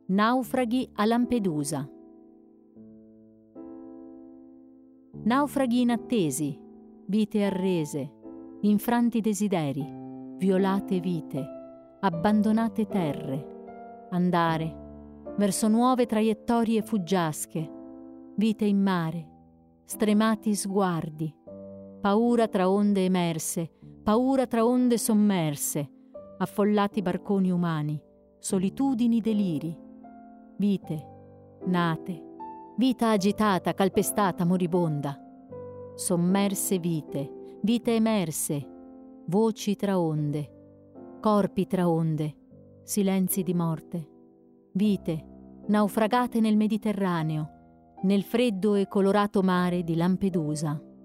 Naufraghi a Lampedusa. Naufraghi inattesi, vite arrese, infranti desideri, violate vite, abbandonate terre, andare verso nuove traiettorie fuggiasche, vite in mare, stremati sguardi, paura tra onde emerse, paura tra onde sommerse, affollati barconi umani, solitudini deliri, vite nate, vita agitata, calpestata, moribonda, sommerse vite, vite emerse, voci tra onde, corpi tra onde, silenzi di morte, vite naufragate nel Mediterraneo, nel freddo e colorato mare di Lampedusa.